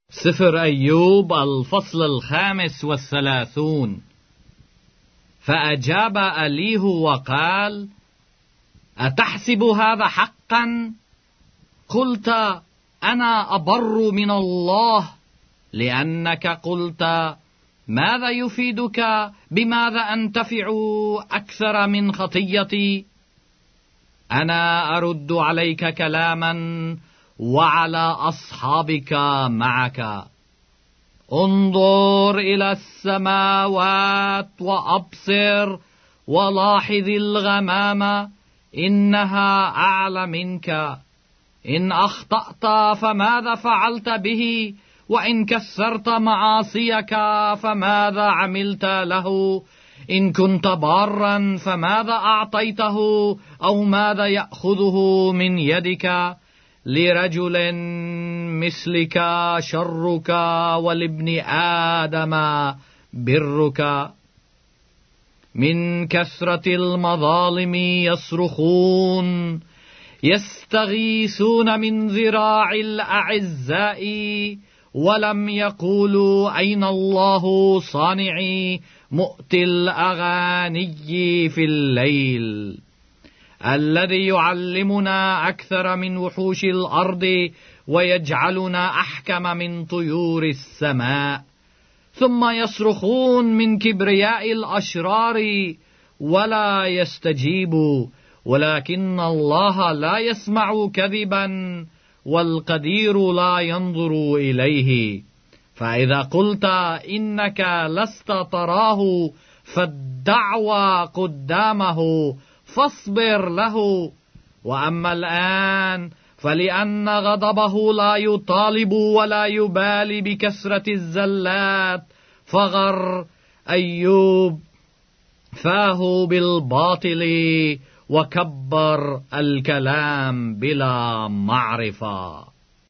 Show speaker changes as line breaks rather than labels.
سفر أيوب الفصل 35. فأجاب أليه وقال: أتحسب هذا حقا؟ قلت: أنا أبر من الله، لأنك قلت: ماذا يفيدك؟ بماذا أنتفع أكثر من خطيتي؟ أنا أرد عليك كلاما وعلى أصحابك معك. انظر إلى السماوات وأبصر، ولاحظ الغمام، إنها أعلى منك. إن أخطأت فماذا فعلت به؟ وإن كسرت معاصيك فماذا عملت له؟ إن كنت بارا فماذا أعطيته؟ أو ماذا يأخذه من يدك؟ لرجل مثلك شرك، ولابن آدم برك. من كثرة المظالم يصرخون، يستغيثون من ذراع الأعزاء، ولم يقولوا: أين الله صانعي مؤتي الأغاني في الليل؟ الذي يعلمنا أكثر من وحوش الأرض، ويجعلنا أحكم من طيور السماء. ثم يصرخون من كبرياء الأشرار ولا يستجيبوا، ولكن الله لا يسمع كذبا، والقدير لا ينظر إليه. فإذا قلت إنك لست تراه، فالدعوى قدامه، فاصبر له. وأما الآن فلأن غضبه لا يطالب ولا يبالي بكثرة الزلات، فغر أيوب فاه بالباطل، وكبر الكلام بلا معرفة.